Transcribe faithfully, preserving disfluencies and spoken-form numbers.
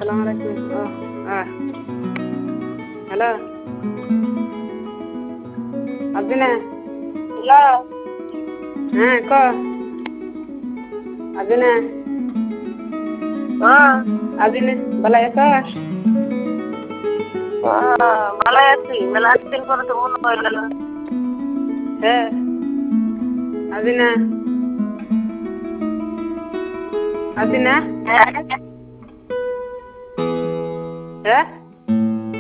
আসসালামু আলাইকুম। ও আহ হ্যালো আবিনা। হ্যালো। হ্যাঁ ক আবিনা। হ্যাঁ। আবিনা ভালো আছো? হ্যাঁ, ভালোই আছি। মেলা দিন পরে তো মনে পড়ে গেল। হ্যাঁ আবিনা আবিনা। হ্যাঁ। হ্যাঁ